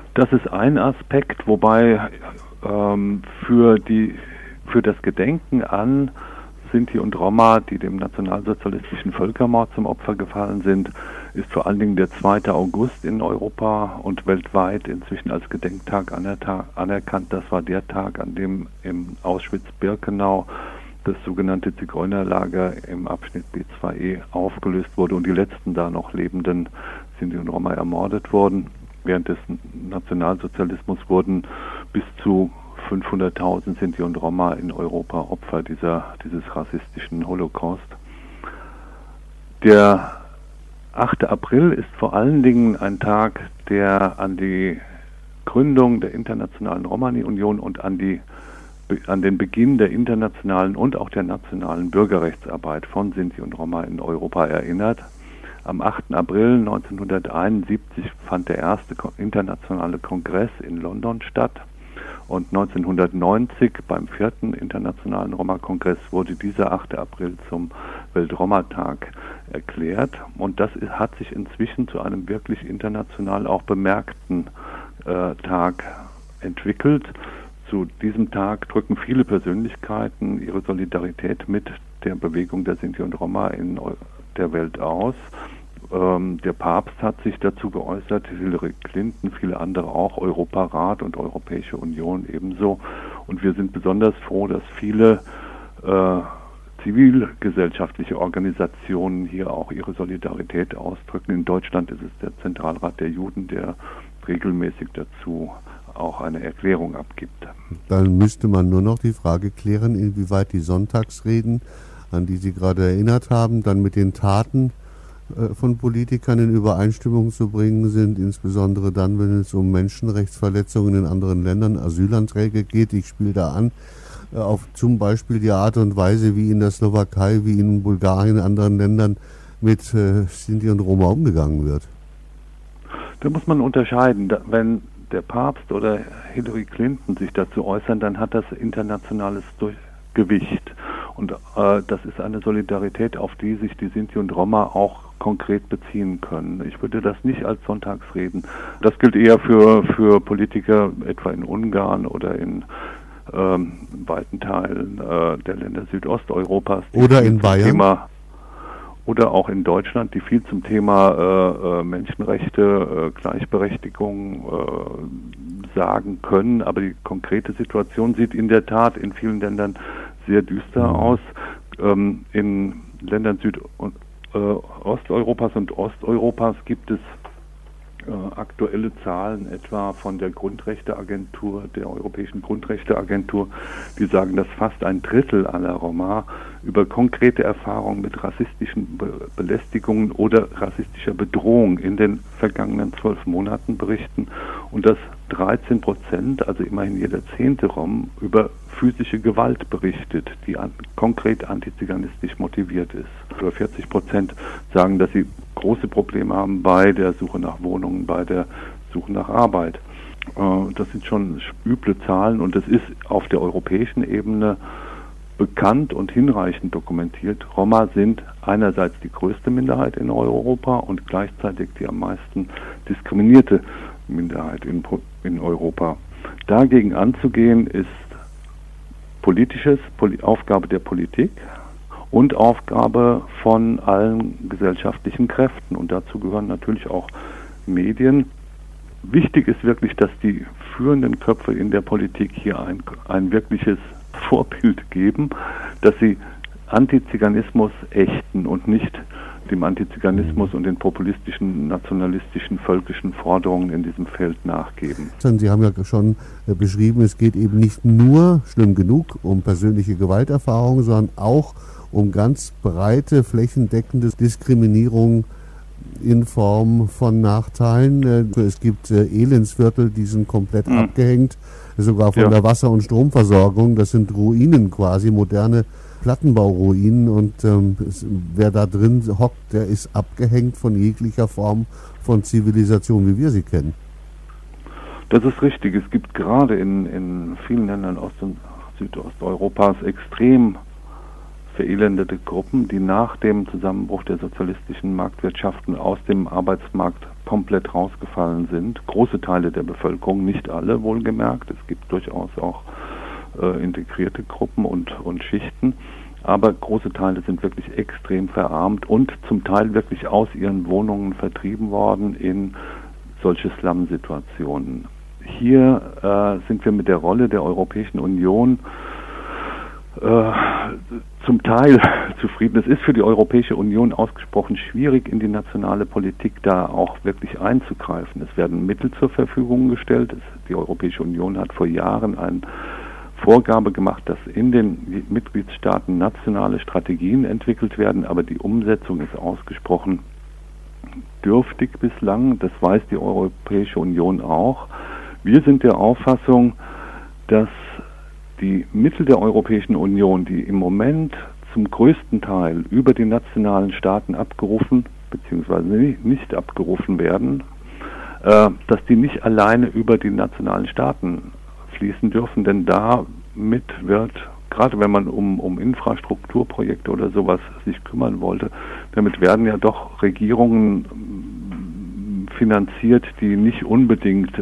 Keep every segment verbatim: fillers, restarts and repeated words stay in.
Das ist ein Aspekt, wobei ähm, für die für das Gedenken an Sinti und Roma, die dem nationalsozialistischen Völkermord zum Opfer gefallen sind, ist vor allen Dingen der zweite August in Europa und weltweit inzwischen als Gedenktag anerkannt. Das war der Tag, an dem im Auschwitz-Birkenau das sogenannte Zigeunerlager im Abschnitt B zwei E aufgelöst wurde und die letzten da noch lebenden Sinti und Roma ermordet wurden. Während des Nationalsozialismus wurden bis zu fünfhunderttausend Sinti und Roma in Europa Opfer dieser, dieses rassistischen Holocaust. Der achte April ist vor allen Dingen ein Tag, der an die Gründung der Internationalen Romani-Union und an, die, an den Beginn der internationalen und auch der nationalen Bürgerrechtsarbeit von Sinti und Roma in Europa erinnert. Am achten April neunzehnhunderteinundsiebzig fand der erste internationale Kongress in London statt und neunzehnhundertneunzig beim vierten Internationalen Roma-Kongress wurde dieser achte April zum Welt-Roma-Tag erklärt und das hat sich inzwischen zu einem wirklich international auch bemerkten äh, Tag entwickelt. Zu diesem Tag drücken viele Persönlichkeiten ihre Solidarität mit der Bewegung der Sinti und Roma in der Welt aus. Ähm, der Papst hat sich dazu geäußert, Hillary Clinton, viele andere auch, Europarat und Europäische Union ebenso. Und wir sind besonders froh, dass viele äh, zivilgesellschaftliche Organisationen hier auch ihre Solidarität ausdrücken. In Deutschland ist es der Zentralrat der Juden, der regelmäßig dazu auch eine Erklärung abgibt. Dann müsste man nur noch die Frage klären, inwieweit die Sonntagsreden, an die Sie gerade erinnert haben, dann mit den Taten äh, von Politikern in Übereinstimmung zu bringen sind, insbesondere dann, wenn es um Menschenrechtsverletzungen in anderen Ländern, Asylanträge geht. Ich spiele da an äh, auf zum Beispiel die Art und Weise, wie in der Slowakei, wie in Bulgarien, in anderen Ländern mit äh, Sinti und Roma umgegangen wird. Da muss man unterscheiden. Da, wenn der Papst oder Hillary Clinton sich dazu äußern, dann hat das internationales Durch- Gewicht. Und äh, das ist eine Solidarität, auf die sich die Sinti und Roma auch konkret beziehen können. Ich würde das nicht als Sonntagsreden. Das gilt eher für, für Politiker, etwa in Ungarn oder in ähm, weiten Teilen äh, der Länder Südosteuropas. Oder in Bayern. Thema, oder auch in Deutschland, die viel zum Thema äh, Menschenrechte, äh, Gleichberechtigung äh, sagen können. Aber die konkrete Situation sieht in der Tat in vielen Ländern sehr düster mhm. aus. Ähm, in Ländern Süd- und äh, Osteuropas und Osteuropas gibt es äh, aktuelle Zahlen etwa von der Grundrechteagentur, der Europäischen Grundrechteagentur, die sagen, dass fast ein Drittel aller Roma über konkrete Erfahrungen mit rassistischen Be- Belästigungen oder rassistischer Bedrohung in den vergangenen zwölf Monaten berichten und dass dreizehn Prozent, also immerhin jeder zehnte Rom, über physische Gewalt berichtet, die an, konkret antiziganistisch motiviert ist. Über vierzig Prozent sagen, dass sie große Probleme haben bei der Suche nach Wohnungen, bei der Suche nach Arbeit. Äh, das sind schon üble Zahlen und es ist auf der europäischen Ebene bekannt und hinreichend dokumentiert. Roma sind einerseits die größte Minderheit in Europa und gleichzeitig die am meisten diskriminierte Minderheit in, in Europa. Dagegen anzugehen ist politisches, Poli- Aufgabe der Politik und Aufgabe von allen gesellschaftlichen Kräften. Und dazu gehören natürlich auch Medien. Wichtig ist wirklich, dass die führenden Köpfe in der Politik hier ein, ein wirkliches Vorbild geben, dass sie Antiziganismus ächten und nicht dem Antiziganismus und den populistischen, nationalistischen, völkischen Forderungen in diesem Feld nachgeben. Sie haben ja schon beschrieben, es geht eben nicht nur, schlimm genug, um persönliche Gewalterfahrungen, sondern auch um ganz breite, flächendeckende Diskriminierung in Form von Nachteilen. Es gibt Elendsviertel, die sind komplett mhm. abgehängt, sogar von ja. der Wasser- und Stromversorgung. Das sind Ruinen quasi, moderne Plattenbauruinen und ähm, es, wer da drin hockt, der ist abgehängt von jeglicher Form von Zivilisation, wie wir sie kennen. Das ist richtig. Es gibt gerade in, in vielen Ländern Ost- und Südosteuropas extrem verelendete Gruppen, die nach dem Zusammenbruch der sozialistischen Marktwirtschaften aus dem Arbeitsmarkt komplett rausgefallen sind. Große Teile der Bevölkerung, nicht alle wohlgemerkt. Es gibt durchaus auch äh, integrierte Gruppen und, und Schichten. Aber große Teile sind wirklich extrem verarmt und zum Teil wirklich aus ihren Wohnungen vertrieben worden in solche Slum-Situationen. Hier äh, sind wir mit der Rolle der Europäischen Union äh, zum Teil zufrieden. Es ist für die Europäische Union ausgesprochen schwierig, in die nationale Politik da auch wirklich einzugreifen. Es werden Mittel zur Verfügung gestellt. Es, die Europäische Union hat vor Jahren eine Vorgabe gemacht, dass in den Mitgliedstaaten nationale Strategien entwickelt werden, aber die Umsetzung ist ausgesprochen dürftig bislang. Das weiß die Europäische Union auch. Wir sind der Auffassung, dass die Mittel der Europäischen Union, die im Moment zum größten Teil über die nationalen Staaten abgerufen bzw. nicht abgerufen werden, äh, dass die nicht alleine über die nationalen Staaten fließen dürfen, denn damit wird, gerade wenn man um, um Infrastrukturprojekte oder sowas sich kümmern wollte, damit werden ja doch Regierungen finanziert, die nicht unbedingt,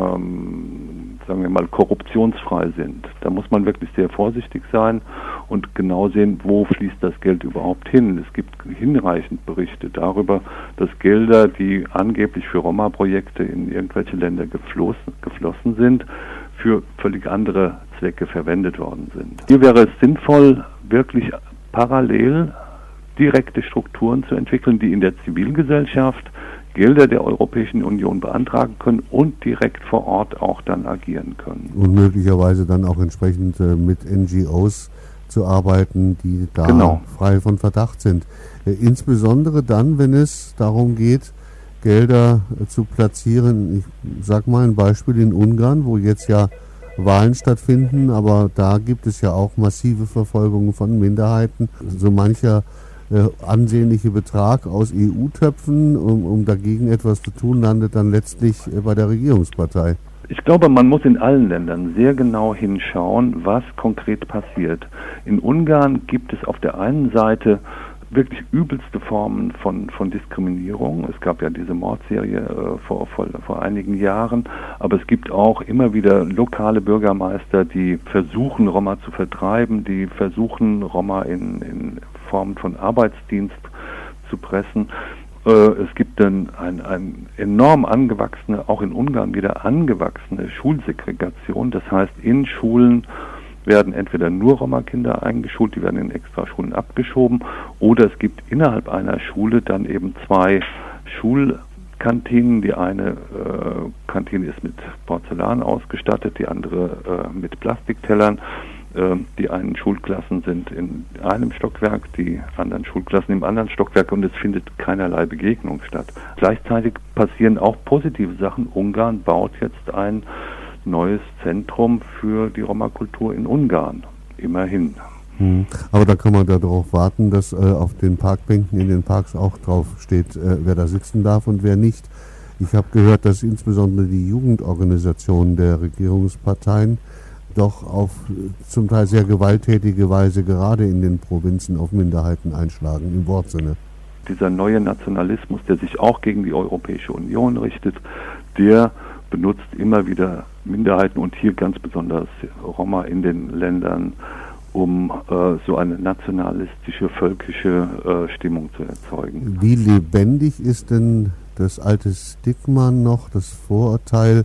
ähm, sagen wir mal, korruptionsfrei sind. Da muss man wirklich sehr vorsichtig sein und genau sehen, wo fließt das Geld überhaupt hin. Es gibt hinreichend Berichte darüber, dass Gelder, die angeblich für Roma-Projekte in irgendwelche Länder geflossen, geflossen sind, für völlig andere Zwecke verwendet worden sind. Hier wäre es sinnvoll, wirklich parallel direkte Strukturen zu entwickeln, die in der Zivilgesellschaft Gelder der Europäischen Union beantragen können und direkt vor Ort auch dann agieren können. Und möglicherweise dann auch entsprechend äh, mit N G Os zu arbeiten, die da genau. frei von Verdacht sind. Äh, insbesondere dann, wenn es darum geht, Gelder äh, zu platzieren. Ich sag mal ein Beispiel in Ungarn, wo jetzt ja Wahlen stattfinden, aber da gibt es ja auch massive Verfolgungen von Minderheiten. So mancher äh, ansehnliche Betrag aus E U-Töpfen, um, um dagegen etwas zu tun, landet dann letztlich äh, bei der Regierungspartei. Ich glaube, man muss in allen Ländern sehr genau hinschauen, was konkret passiert. In Ungarn gibt es auf der einen Seite wirklich übelste Formen von, von Diskriminierung. Es gab ja diese Mordserie äh, vor, vor, vor einigen Jahren, aber es gibt auch immer wieder lokale Bürgermeister, die versuchen, Roma zu vertreiben, die versuchen, Roma in, in Form von Arbeitsdienst zu pressen. Äh, es gibt dann ein, ein enorm angewachsene, auch in Ungarn wieder angewachsene Schulsegregation. Das heißt, in Schulen werden entweder nur Roma-Kinder eingeschult, die werden in Extraschulen abgeschoben, oder es gibt innerhalb einer Schule dann eben zwei Schulkantinen. Die eine äh, Kantine ist mit Porzellan ausgestattet, die andere äh, mit Plastiktellern. Äh, die einen Schulklassen sind in einem Stockwerk, die anderen Schulklassen im anderen Stockwerk, und es findet keinerlei Begegnung statt. Gleichzeitig passieren auch positive Sachen. Ungarn baut jetzt ein neues Zentrum für die Roma-Kultur in Ungarn, immerhin. Hm. Aber da kann man darauf warten, dass äh, auf den Parkbänken in den Parks auch drauf steht, äh, wer da sitzen darf und wer nicht. Ich habe gehört, dass insbesondere die Jugendorganisationen der Regierungsparteien doch auf zum Teil sehr gewalttätige Weise gerade in den Provinzen auf Minderheiten einschlagen, im Wortsinne. Dieser neue Nationalismus, der sich auch gegen die Europäische Union richtet, der benutzt immer wieder Minderheiten und hier ganz besonders Roma in den Ländern, um äh, so eine nationalistische, völkische äh, Stimmung zu erzeugen. Wie lebendig ist denn das alte Stigma noch, das Vorurteil,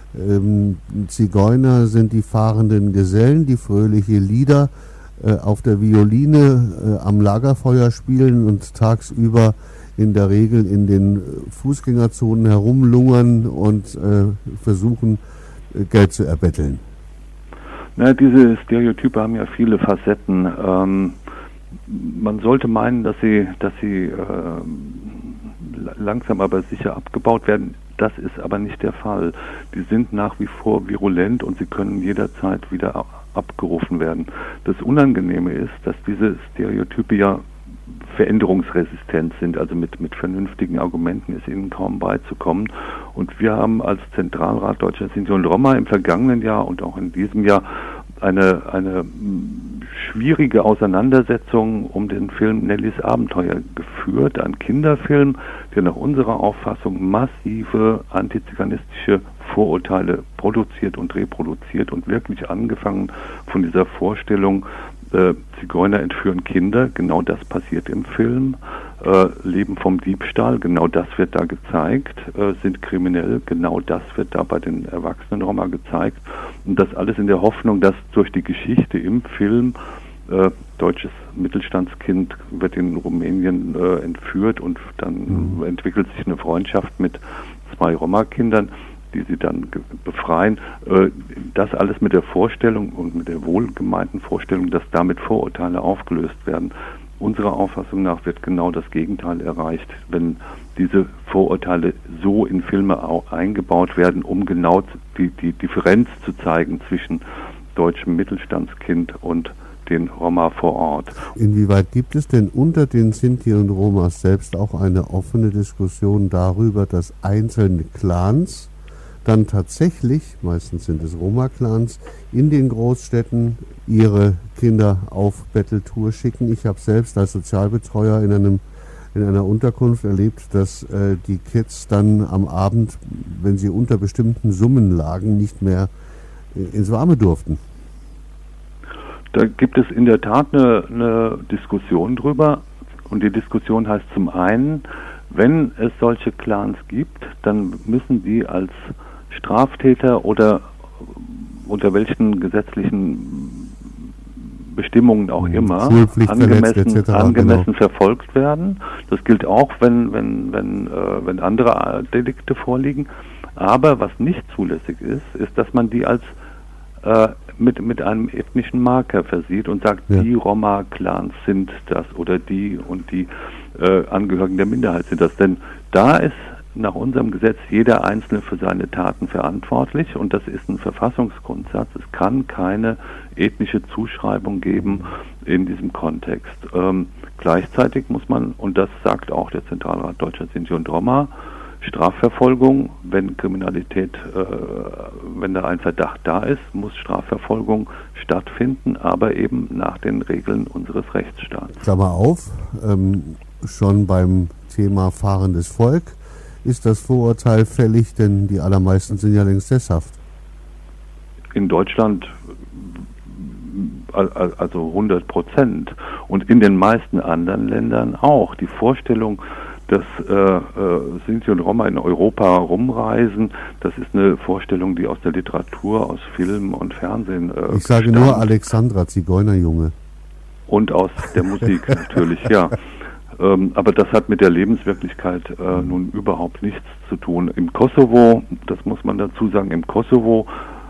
ähm, Zigeuner sind die fahrenden Gesellen, die fröhliche Lieder äh, auf der Violine äh, am Lagerfeuer spielen und tagsüber in der Regel in den Fußgängerzonen herumlungern und äh, versuchen, äh, Geld zu erbetteln? Na, diese Stereotype haben ja viele Facetten. Ähm, man sollte meinen, dass sie, dass sie äh, langsam aber sicher abgebaut werden. Das ist aber nicht der Fall. Die sind nach wie vor virulent und sie können jederzeit wieder abgerufen werden. Das Unangenehme ist, dass diese Stereotype ja veränderungsresistent sind, also mit, mit vernünftigen Argumenten ist ihnen kaum beizukommen. Und wir haben als Zentralrat Deutscher Sinti und Roma im vergangenen Jahr und auch in diesem Jahr eine, eine schwierige Auseinandersetzung um den Film Nellys Abenteuer geführt, ein Kinderfilm, der nach unserer Auffassung massive antiziganistische Vorurteile produziert und reproduziert und wirklich angefangen von dieser Vorstellung, äh, Zigeuner entführen Kinder, genau das passiert im Film, äh, leben vom Diebstahl, genau das wird da gezeigt, äh, sind kriminell, genau das wird da bei den erwachsenen Roma gezeigt und das alles in der Hoffnung, dass durch die Geschichte im Film äh, deutsches Mittelstandskind wird in Rumänien äh, entführt und dann mhm. entwickelt sich eine Freundschaft mit zwei Roma-Kindern, die sie dann ge- befreien. Äh, das alles mit der Vorstellung und mit der wohlgemeinten Vorstellung, dass damit Vorurteile aufgelöst werden. Unserer Auffassung nach wird genau das Gegenteil erreicht, wenn diese Vorurteile so in Filme auch eingebaut werden, um genau die, die Differenz zu zeigen zwischen deutschem Mittelstandskind und den Roma vor Ort. Inwieweit gibt es denn unter den Sinti und Romas selbst auch eine offene Diskussion darüber, dass einzelne Clans dann tatsächlich, meistens sind es Roma-Clans, in den Großstädten ihre Kinder auf Betteltour schicken? Ich habe selbst als Sozialbetreuer in einem in einer Unterkunft erlebt, dass äh, die Kids dann am Abend, wenn sie unter bestimmten Summen lagen, nicht mehr äh, ins Warme durften. Da gibt es in der Tat eine, eine Diskussion drüber und die Diskussion heißt zum einen, wenn es solche Clans gibt, dann müssen die als Straftäter oder unter welchen gesetzlichen Bestimmungen auch immer angemessen, angemessen genau. verfolgt werden. Das gilt auch, wenn wenn wenn äh, wenn andere Delikte vorliegen. Aber was nicht zulässig ist, ist, dass man die als äh, mit mit einem ethnischen Marker versieht und sagt, ja. die Roma-Clans sind das oder die und die äh, Angehörigen der Minderheit sind das. Denn da ist nach unserem Gesetz jeder Einzelne für seine Taten verantwortlich und das ist ein Verfassungsgrundsatz. Es kann keine ethnische Zuschreibung geben in diesem Kontext. Ähm, gleichzeitig muss man, und das sagt auch der Zentralrat Deutscher Sinti und Roma, Strafverfolgung, wenn Kriminalität, äh, wenn da ein Verdacht da ist, muss Strafverfolgung stattfinden, aber eben nach den Regeln unseres Rechtsstaats. Klammer auf, ähm, schon beim Thema fahrendes Volk ist das Vorurteil fällig, denn die allermeisten sind ja längst sesshaft. In Deutschland also hundert Prozent und in den meisten anderen Ländern auch. Die Vorstellung, dass äh, äh, Sinti und Roma in Europa rumreisen, das ist eine Vorstellung, die aus der Literatur, aus Film und Fernsehen äh, Ich sage stammt. Nur Alexandra, Zigeunerjunge. Und aus der Musik natürlich, ja. Ähm, aber das hat mit der Lebenswirklichkeit äh, nun überhaupt nichts zu tun. Im Kosovo, das muss man dazu sagen, im Kosovo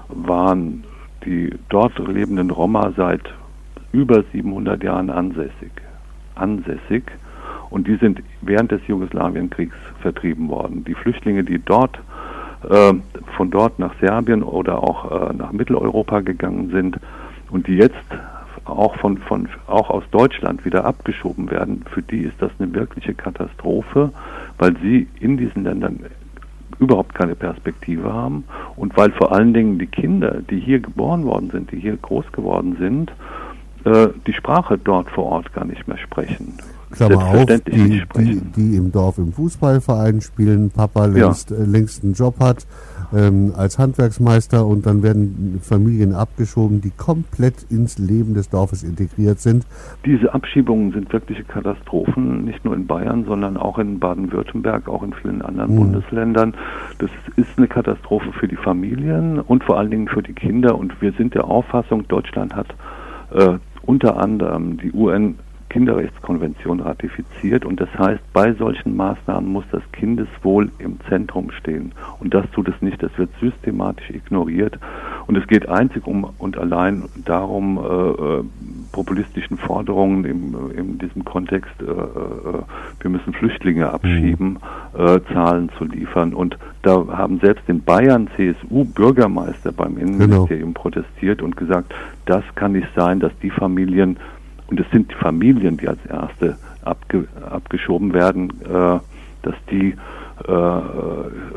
waren die dort lebenden Roma seit über siebenhundert Jahren ansässig. Ansässig. Und die sind während des Jugoslawienkriegs vertrieben worden. Die Flüchtlinge, die dort äh, von dort nach Serbien oder auch äh, nach Mitteleuropa gegangen sind und die jetzt auch von, von auch aus Deutschland wieder abgeschoben werden, für die ist das eine wirkliche Katastrophe, weil sie in diesen Ländern überhaupt keine Perspektive haben und weil vor allen Dingen die Kinder, die hier geboren worden sind, die hier groß geworden sind, äh, die Sprache dort vor Ort gar nicht mehr sprechen. Klammer auf, die, die, die im Dorf im Fußballverein spielen, Papa längst, ja. äh, längst einen Job hat ähm, als Handwerksmeister und dann werden Familien abgeschoben, die komplett ins Leben des Dorfes integriert sind. Diese Abschiebungen sind wirkliche Katastrophen, nicht nur in Bayern, sondern auch in Baden-Württemberg, auch in vielen anderen hm. Bundesländern. Das ist eine Katastrophe für die Familien und vor allen Dingen für die Kinder und wir sind der Auffassung, Deutschland hat äh, unter anderem die U N Kinderrechtskonvention ratifiziert und das heißt, bei solchen Maßnahmen muss das Kindeswohl im Zentrum stehen und das tut es nicht, das wird systematisch ignoriert und es geht einzig um und allein darum, äh, populistischen Forderungen im, in diesem Kontext, äh, äh, wir müssen Flüchtlinge abschieben, äh, Zahlen zu liefern und da haben selbst in Bayern C S U-Bürgermeister beim Innenministerium genau. protestiert und gesagt, das kann nicht sein, dass die Familien und es sind die Familien, die als erste abge, abgeschoben werden, äh, dass die äh, äh,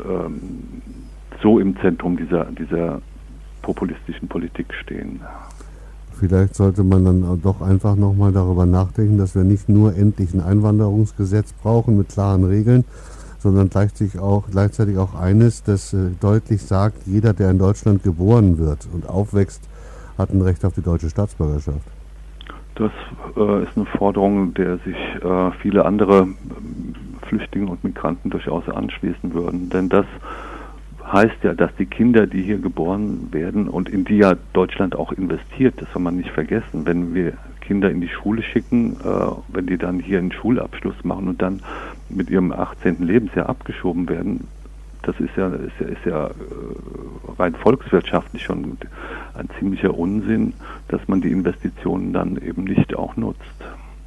so im Zentrum dieser, dieser populistischen Politik stehen. Vielleicht sollte man dann doch einfach nochmal darüber nachdenken, dass wir nicht nur endlich ein Einwanderungsgesetz brauchen mit klaren Regeln, sondern gleichzeitig auch, gleichzeitig auch eines, das äh, deutlich sagt, jeder, der in Deutschland geboren wird und aufwächst, hat ein Recht auf die deutsche Staatsbürgerschaft. Das äh, ist eine Forderung, der sich äh, viele andere äh, Flüchtlinge und Migranten durchaus anschließen würden. Denn das heißt ja, dass die Kinder, die hier geboren werden und in die ja Deutschland auch investiert, das soll man nicht vergessen, wenn wir Kinder in die Schule schicken, äh, wenn die dann hier einen Schulabschluss machen und dann mit ihrem achtzehnten Lebensjahr abgeschoben werden, das ist ja, ist ja, ist ja rein volkswirtschaftlich schon ein ziemlicher Unsinn, dass man die Investitionen dann eben nicht auch nutzt.